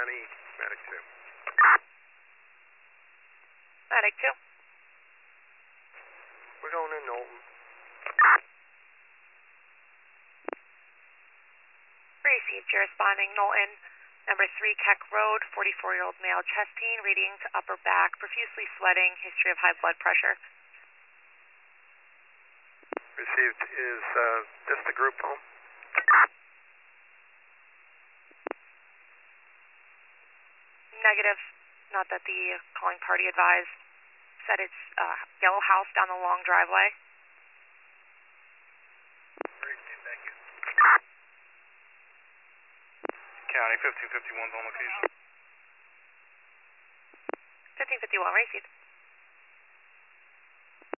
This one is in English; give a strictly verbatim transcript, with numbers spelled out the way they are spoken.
County, Medic two. Medic two. We're going in Knowlton. Received. You're responding. Knowlton, number three, Keck Road, forty-four-year-old male, chest pain, radiating to upper back, profusely sweating, history of high blood pressure. Received. Is uh, this the group home? Negative. Not that the calling party advised. Said it's uh, yellow house down the long driveway. Received. Thank you. County fifteen fifty-one's on location. fifteen fifty-one, received.